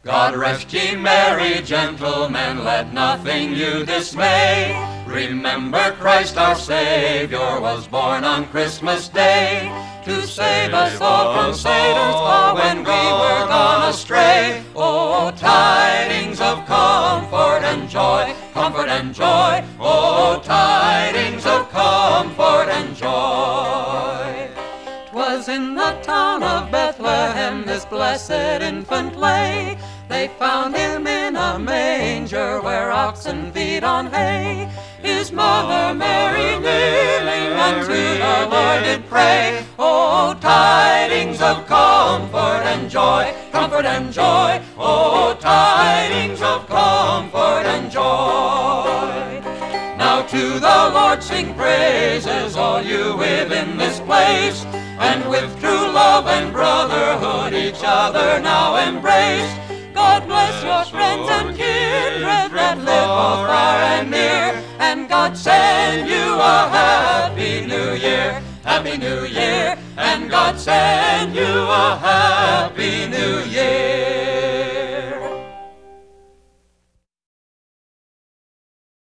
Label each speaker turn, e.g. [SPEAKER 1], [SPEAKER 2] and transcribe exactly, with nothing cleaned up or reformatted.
[SPEAKER 1] God rest ye merry gentlemen, let nothing you dismay. Remember Christ our Savior was born on Christmas Day, to save us all from Satan's paw when we were gone astray. Oh, tidings of comfort and joy, comfort and joy. Oh, tidings of comfort and joy. 'Twas in the town of Bethlehem this blessed infant lay. They found him in a manger where oxen feed on hay. His mother Mary kneeling unto the Lord did pray. Oh, tidings of comfort and joy, comfort and joy. Oh, tidings of comfort and joy. Now to the Lord sing praises, all you within this place, and with true love and brotherhood each other now embrace. God bless your friends and kindred that live both far and near, and God send you a happy new year, happy new year, and God send you a happy new year.